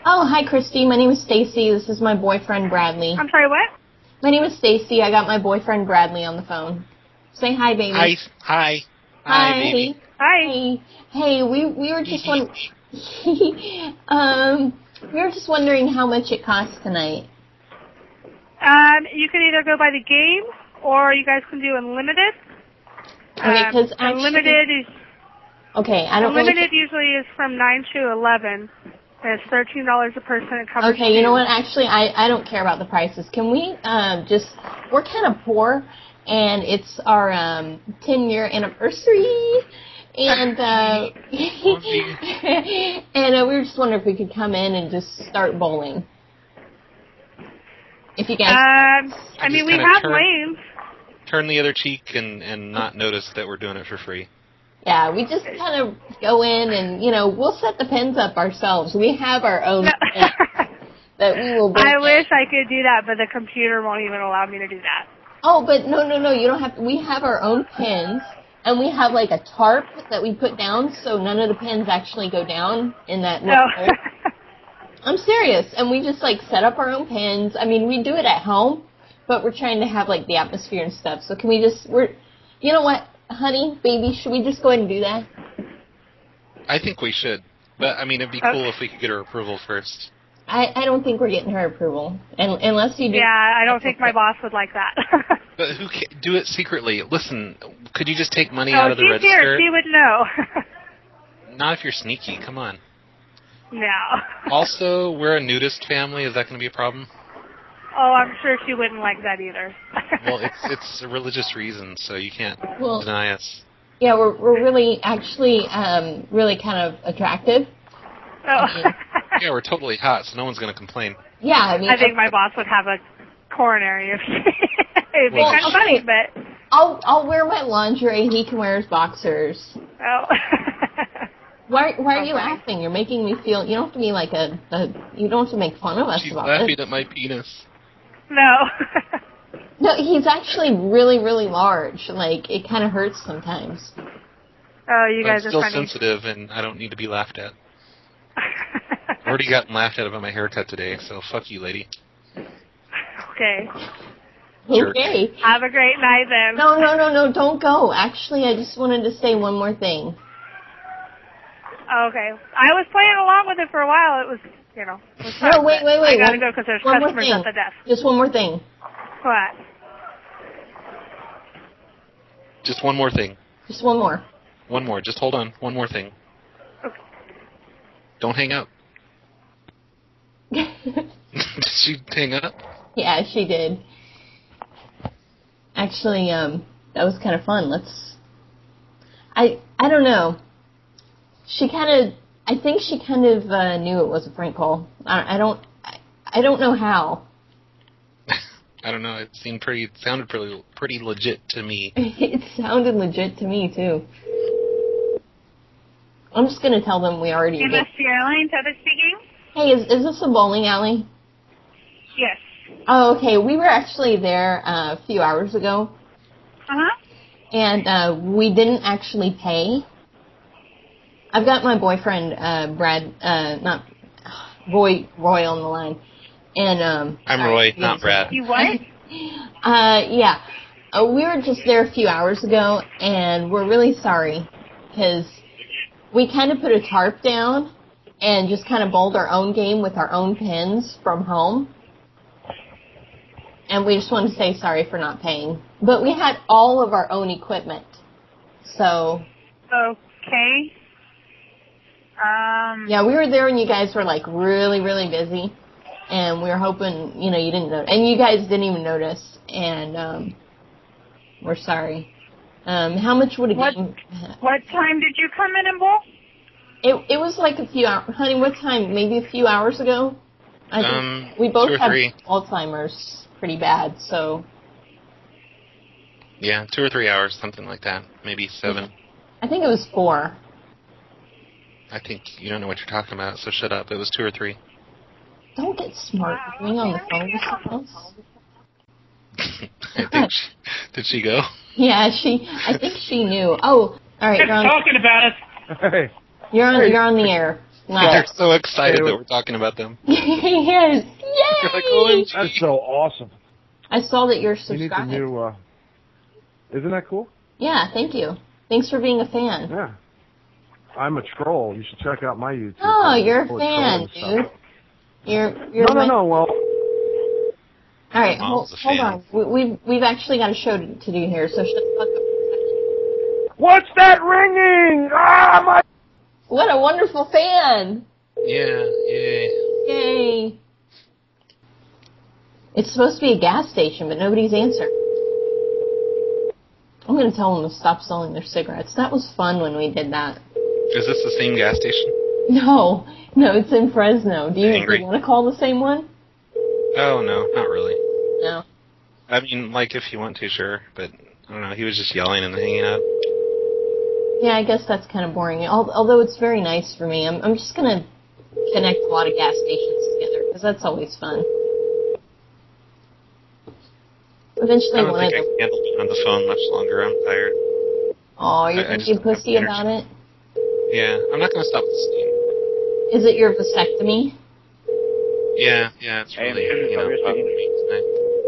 Oh, hi, Christy. My name is Stacy. This is my boyfriend, Bradley. I'm sorry, what? My name is Stacy. I got my boyfriend, Bradley, on the phone. Say hi, baby. Hi. Hi. Hi, baby. Hi. Hey, we were just we were just wondering how much it costs tonight. You can either go by the game, or you guys can do unlimited. Okay, because unlimited is... Okay, I don't Unlimited usually is from 9 to 11. And it's $13 a person. It covers Okay, you know what? Actually, I don't care about the prices. Can we we're kind of poor, and it's our 10-year anniversary, and and we were just wondering if we could come in and just start bowling. If you guys... I mean, we have lanes. Turn the other cheek and not notice that we're doing it for free. Yeah, we just kind of go in and, we'll set the pins up ourselves. We have our own pins that we will bring I wish I could do that, but the computer won't even allow me to do that. Oh, but no, you don't have to. We have our own pins, and we have like a tarp that we put down so none of the pins actually go down in that. No. I'm serious, and we just like set up our own pins. I mean, we do it at home, but we're trying to have like the atmosphere and stuff. So can we just, you know what? Honey, baby, should we just go ahead and do that? I think we should. But, I mean, it'd be cool if we could get her approval first. I don't think we're getting her approval. Unless you do... Yeah, I don't think my boss would like that. But do it secretly. Listen, could you just take money out of the register? Here, she would know. Not if you're sneaky. Come on. No. Also, we're a nudist family. Is that going to be a problem? Oh, I'm sure she wouldn't like that either. Well, it's a religious reason, so you can't deny us. Yeah, we're really, actually, really kind of attractive. Oh. Yeah, we're totally hot, so no one's going to complain. Yeah, I mean... I think my boss would have a coronary if it'd be kind of funny, but... I'll wear my lingerie, he can wear his boxers. Oh. Why are you laughing? You're making me feel... You don't have to be like you don't have to make fun of us She's about laughing this. at my penis. No. No, he's actually really, really large. Like, it kind of hurts sometimes. Oh, you guys I'm are funny. still sensitive, and I don't need to be laughed at. I've already gotten laughed at about my haircut today, so fuck you, lady. Okay. Jerk. Okay. Have a great night, then. No, don't go. Actually, I just wanted to say one more thing. Okay. I was playing along with it for a while. It was, it was fun. No, wait. I gotta go because there's customers at the desk. Just one more thing. What? Just one more thing. Just one more. One more. Just hold on. One more thing. Okay. Don't hang up. Did she hang up? Yeah, she did. Actually, that was kind of fun. I don't know. I think she kind of knew it was a prank call. I don't know how. I don't know. It sounded pretty legit to me. It sounded legit to me too. I'm just gonna tell them we already. MSG Airlines, Heather speaking. Hey, is this a bowling alley? Yes. Oh, okay. We were actually there a few hours ago. And we didn't actually pay. I've got my boyfriend, Roy on the line. And, I'm Roy, not Brad. You what? Yeah. We were just there a few hours ago, and we're really sorry, because we kind of put a tarp down and just kind of bowled our own game with our own pins from home. And we just wanted to say sorry for not paying. But we had all of our own equipment. So. Okay. Yeah, we were there when you guys were like really, really busy. And we were hoping, you didn't notice. And you guys didn't even notice. And, we're sorry. How much would a game... What time did you come in and bowl? It was like a few hours. Honey, what time? Maybe a few hours ago? I think we both had Alzheimer's pretty bad, so... Yeah, 2 or 3 hours, something like that. Maybe 7. I think it was 4. I think you don't know what you're talking about, so shut up. It was 2 or 3. Don't get smart. Being on the phone with someone else. Did she go? Yeah, I think she knew. Oh, all right. Talking about it. You're on the air. They're so excited that we're talking about them. Yes. They're like, Yay! OMG. That's so awesome. I saw that you're You need the subscribed. new, isn't that cool? Yeah, thank you. Thanks for being a fan. Yeah. I'm a troll. You should check out my YouTube. Oh, channel. you're a Full of fan, trolling dude. stuff. You're No, well, All right, Mom's a hold fan. on. We've actually got a show to do here, so shut the fuck up. what's that ringing? Ah, my... What a wonderful fan! Yeah, yay. Yay! It's supposed to be a gas station, but nobody's answered. I'm gonna tell them to stop selling their cigarettes. That was fun when we did that. Is this the same gas station? No, it's in Fresno. Do you want to call the same one? Oh, no, not really. No. I mean, like, if you want to, sure. But, I don't know, he was just yelling and hanging out. Yeah, I guess that's kind of boring. Although it's very nice for me. I'm just gonna connect a lot of gas stations together, because that's always fun. Eventually, I don't think I can handle being on the phone much longer. I'm tired. Oh, you're I gonna just be pussy don't have about it? Yeah, I'm not going to stop listening. Is it your vasectomy? Yeah, it's really, bothering me tonight.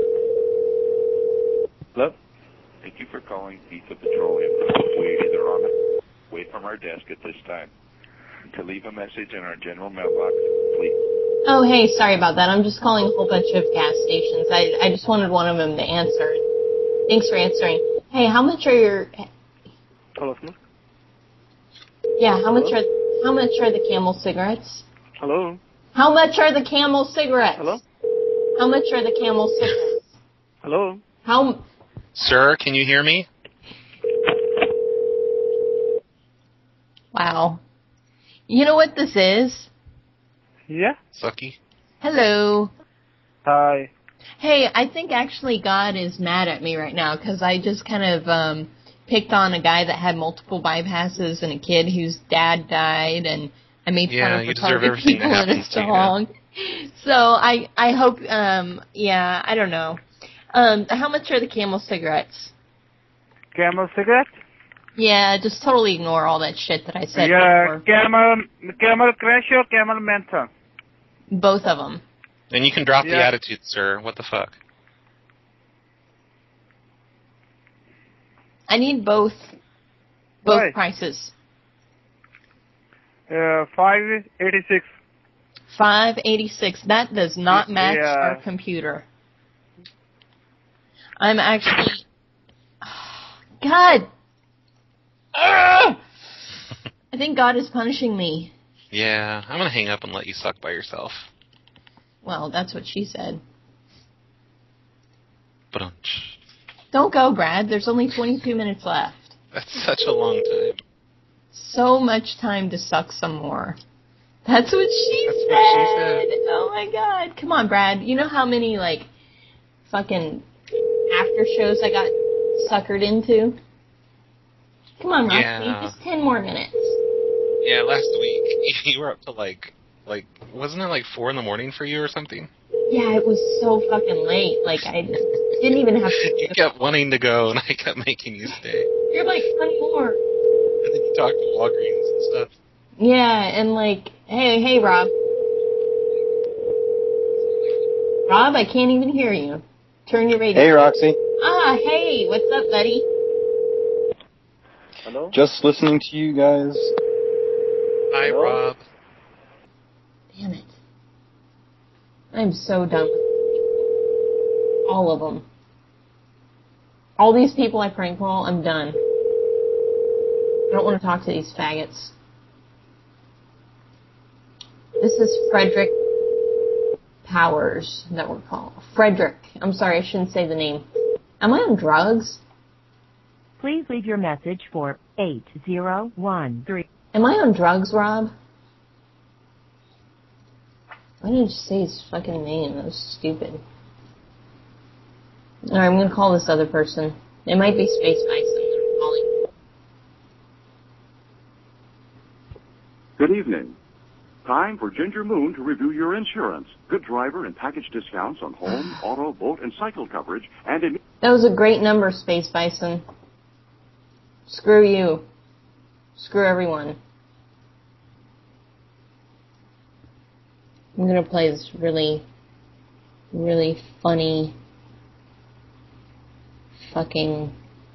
Hello? Thank you for calling Pizza Petroleum. We're either on it, away from our desk at this time. To leave a message in our general mailbox, please. Oh, hey, sorry about that. I'm just calling a whole bunch of gas stations. I just wanted one of them to answer. Thanks for answering. Hey, how much are your... Hello, sir? Yeah, how much are the Camel cigarettes? Hello? How much are the Camel cigarettes? Hello? How much are the Camel cigarettes? Hello? How... Sir, can you hear me? Wow. You know what this is? Yeah? Sucky. Hello. Hi. Hey, I think actually God is mad at me right now because I just kind of picked on a guy that had multiple bypasses and a kid whose dad died, and I made fun of retarded people in a song. So I hope, yeah, I don't know. How much are the Camel cigarettes? Camel cigarette? Yeah, just totally ignore all that shit that I said before. Camel Crash or Camel Menthol? Both of them. And you can drop the attitude, sir. What the fuck? I need both prices. $5.86. $5.86. That does not match our computer. I'm actually... God! I think God is punishing me. Yeah, I'm gonna hang up and let you suck by yourself. Well, that's what she said. Ba-dum-tsh. Don't go, Brad. There's only 22 minutes left. That's such a long time. So much time to suck some more. That's what she said. Oh my God. Come on, Brad. You know how many, like, fucking after shows I got suckered into? Come on, Roxy. Yeah. Just 10 more minutes. Yeah, last week you were up to like, wasn't it like 4 a.m. for you or something? Yeah, it was so fucking late. Like, I didn't even have to... You kept wanting to go, and I kept making you stay. You're like, 20 more. And then you talked to Walgreens and stuff. Yeah, and like, hey, Rob. Rob, I can't even hear you. Turn your radio. Hey, Roxy. Ah, hey, what's up, buddy? Hello? Just listening to you guys. Hi, Hello? Rob. Damn it. I'm so done with all of them. All these people I prank call, I'm done. I don't want to talk to these faggots. This is Frederick Powers that we're calling. Frederick. I'm sorry, I shouldn't say the name. Am I on drugs? Please leave your message for 8013. Am I on drugs, Rob? Why didn't you say his fucking name? That was stupid. Alright, I'm gonna call this other person. It might be Space Bison that I'm calling. Good evening. Time for Ginger Moon to review your insurance. Good driver and package discounts on home, auto, boat, and cycle coverage, and That was a great number, Space Bison. Screw you. Screw everyone. I'm gonna play this really, really funny fucking...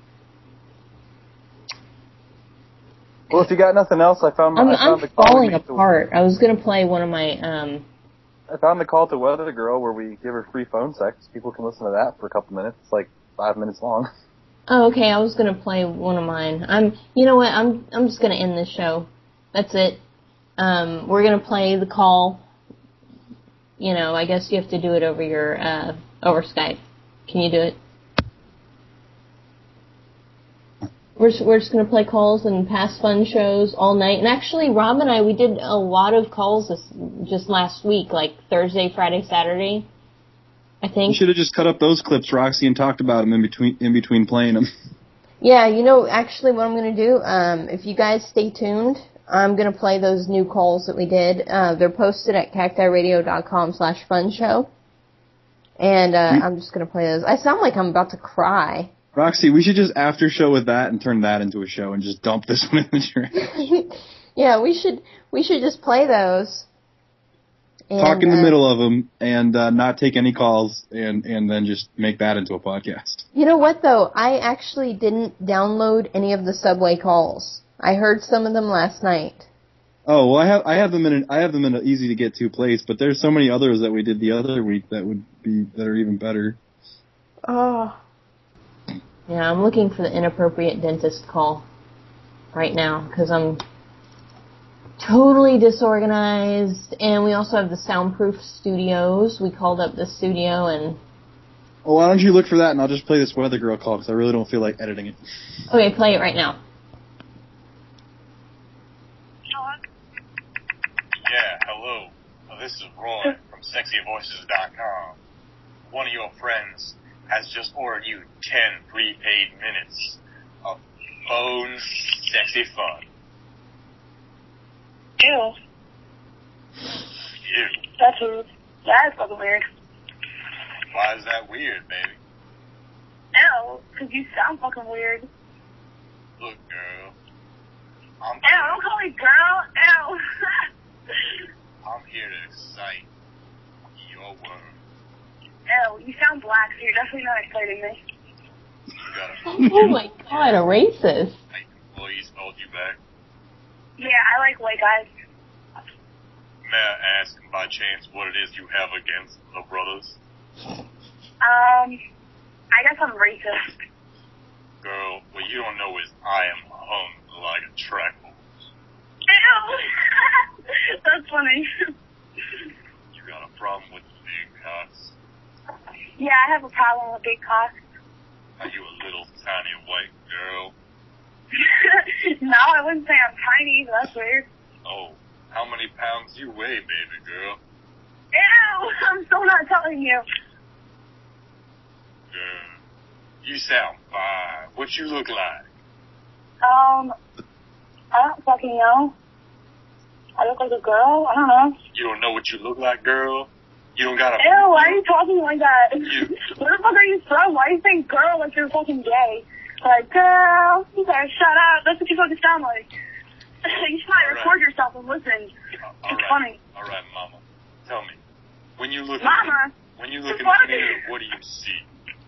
Well, if you got nothing else, I found I'm the call falling apart. I was gonna play one of my, I found the call to Weather Girl where we give her free phone sex. People can listen to that for a couple minutes. It's like 5 minutes long. Oh, okay, I was gonna play one of mine. You know what, I'm just gonna end this show. That's it. We're gonna play the call. You know, I guess you have to do it over your, over Skype. Can you do it? We're just going to play calls and past fun shows all night. And actually, Rob and I, we did a lot of calls just last week, like Thursday, Friday, Saturday, I think. You should have just cut up those clips, Roxy, and talked about them in between playing them. Yeah, you know, actually what I'm going to do, if you guys stay tuned, I'm going to play those new calls that we did. They're posted at cactiradio.com/funshow. And I'm just going to play those. I sound like I'm about to cry. Roxy, we should just after show with that and turn that into a show and just dump this one in the trash. Yeah, we should just play those. And, talk in the middle of them and not take any calls and then just make that into a podcast. You know what, though? I actually didn't download any of the Subway calls. I heard some of them last night. Oh, well, I have them in an easy to get to place, but there's so many others that we did the other week that are even better. Oh. Yeah, I'm looking for the inappropriate dentist call right now because I'm totally disorganized. And we also have the Soundproof Studios. We called up the studio and... Well, why don't you look for that and I'll just play this Weather Girl call because I really don't feel like editing it. Okay, play it right now. Yeah, hello. This is Roy from SexyVoices.com. One of your friends has just ordered you 10 prepaid minutes of phone sexy fun. Ew. Ew. That's weird. That's fucking weird. Why is that weird, baby? Ew, because you sound fucking weird. Look, girl. Ew, don't call me girl. Ew. I'm here to excite your world. Ew, you sound black, so you're definitely not exciting me. Oh my god, a racist. Employees called you back. Yeah, I like white guys. May I ask, by chance, what it is you have against the brothers? I guess I'm racist. Girl, what you don't know is I am hung like a track horse. Ew! That's funny. You got a problem with big cocks? Yeah, I have a problem with big cocks. Are you a little tiny white girl? No, I wouldn't say I'm tiny, but that's weird. Oh, how many pounds you weigh, baby girl? Ew! I'm still not telling you. Girl, you sound fine. What you look like? I don't fucking know. I look like a girl? I don't know. You don't know what you look like, girl? You don't got a... Ew, why are you talking like that? You... Where the fuck are you from? Why are you saying girl like you're fucking gay? Like, girl, you better shut up. That's what you fucking sound like. You should probably record yourself and listen. It's funny. All right, Mama. Tell me, when you look Mama, in the mirror, what do you see?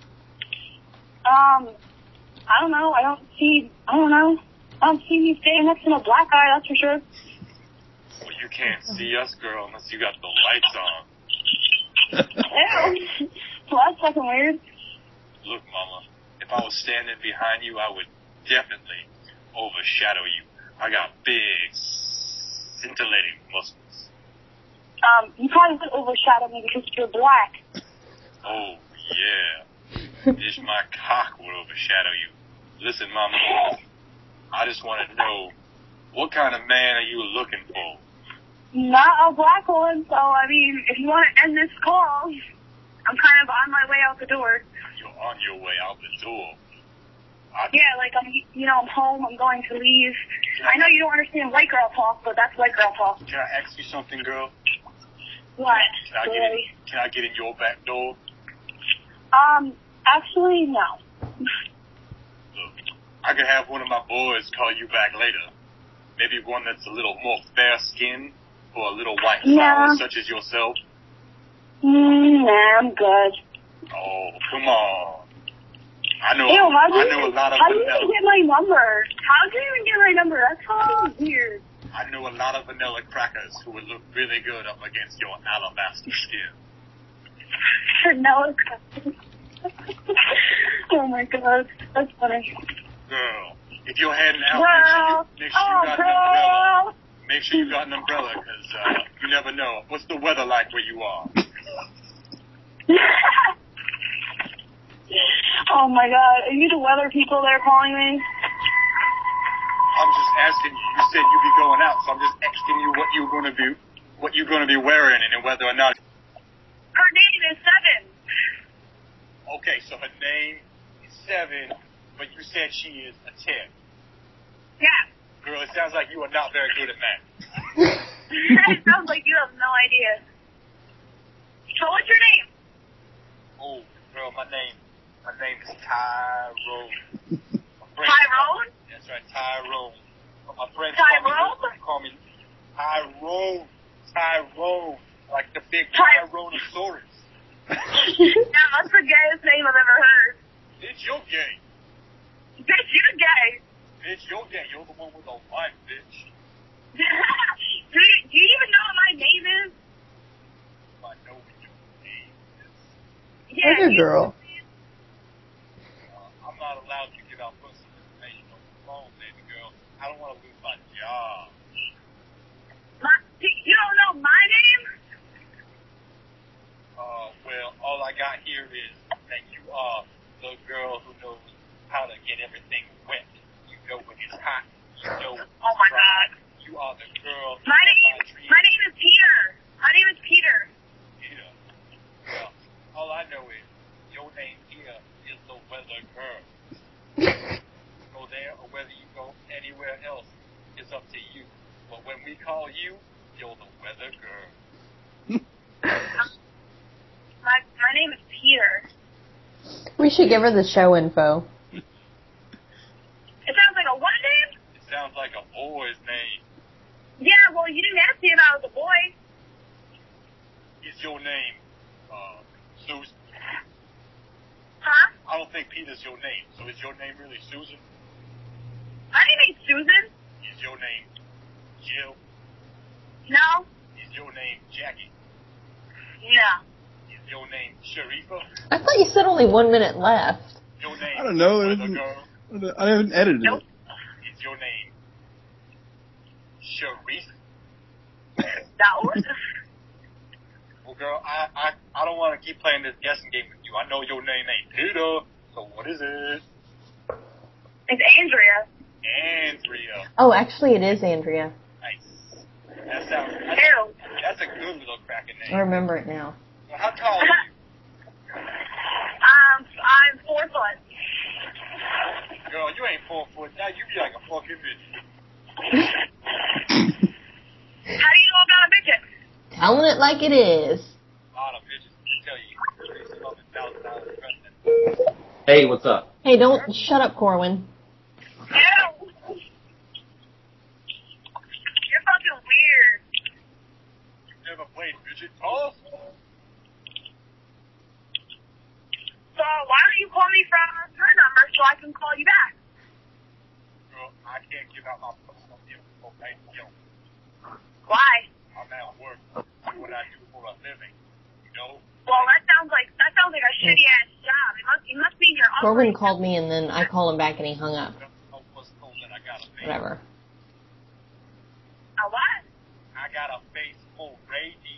I don't know. I don't see me standing next to a black guy, that's for sure. Well, you can't see us, girl, unless you got the lights on. Ew. Well, that's fucking weird. Look, Mama, if I was standing behind you, I would definitely overshadow you. I got big, scintillating muscles. You probably would overshadow me because you're black. Oh, yeah. Just my cock would overshadow you. Listen, Mama, I just want to know, what kind of man are you looking for? Not a black one, so, I mean, if you want to end this call, I'm kind of on my way out the door. You're on your way out the door? Yeah, like, I'm home, I'm going to leave. I know you don't understand white girl talk, but that's white girl talk. Can I ask you something, girl? What? Can I get in your back door? Actually, no. Look, I could have one of my boys call you back later. Maybe one that's a little more fair-skinned. for a little white Yeah. flower such as yourself? Nah, I'm good. Oh, come on. I know. Ew, I know a lot of how did you vanilla. even get my number? How did you even get my number? That's so weird. I know a lot of vanilla crackers who would look really good up against your alabaster skin. No. Oh my god, that's funny. Girl, if you're heading out, Girl, make sure you got an umbrella. girl. Make sure you got an umbrella, because you never know. What's the weather like where you are? Oh my god, are you the weather people that are calling me? I'm just asking you. You said you'd be going out, so I'm just asking you what you're gonna be wearing, and whether or not. Her name is Seven. Okay, so her name is 7, but you said she is a 10. Yeah. Girl, it sounds like you are not very good at math. It sounds like you have no idea. So what's your name? Oh, girl, my name is Tyrone. Tyrone? That's right, Tyrone. My friends Tyrone? call me Tyrone. Tyrone. Like the big Tyrannosaurus. Yeah, that's the gayest name I've ever heard. Bitch, you're gay. Bitch, you're gay. Bitch, you're gay. You're the one with the wife, bitch. do you even know what my name is? I know what your name is. Yeah, Other girl. I'm not allowed to give out personal information on the phone, baby girl. I don't want to lose my job. You don't know my name? Well, all I got here is that you are the girl who knows how to get everything wet. You know when it's hot. You know when it's Oh my dry. god. You are the girl. My name is Peter. My name is Peter. Peter. Well, all I know is your name here is the weather girl. Go there or whether you go anywhere else is up to you. But when we call you, you're the weather girl. My name is Peter. We should give her the show info. It sounds like a what name? It sounds like a boy's name. Yeah, well, you didn't ask me if I was a boy. Is your name, Susan? Huh? I don't think Peter's your name. So is your name really Susan? My name ain't Susan. Is your name Jill? No. Is your name Jackie? No. Is your name Sharifa? I thought you said only 1 minute left. Your name I don't know. Weather Girl? I haven't edited Nope. it. Is your name Sharice? No. Well, girl, I don't want to keep playing this guessing game with you. I know your name ain't Peter, so what is it? It's Andrea. Andrea. Oh, actually, it is Andrea. Nice. That's a good little cracking I name. remember it now. Well, how tall are you? I'm 4 foot. Girl, you ain't 4 foot. Now you be like a fucking bitch. How do you know about a midget? Telling it like it is. A lot of bitches can tell you. $1,000 president. Hey, what's up? Hey, don't shut up, Corwin. Ew. You're fucking weird. Never played midget toss? So why don't you call me from her number so I can call you back? Girl, I can't give out my personal info right now. Why? I'm at work. Do what I do for a living. You know? Well, that sounds like a shitty ass job. It must be your uncle. Corwin called me, and then I called him back, and he hung up. Whatever. A what? I got a face for radio.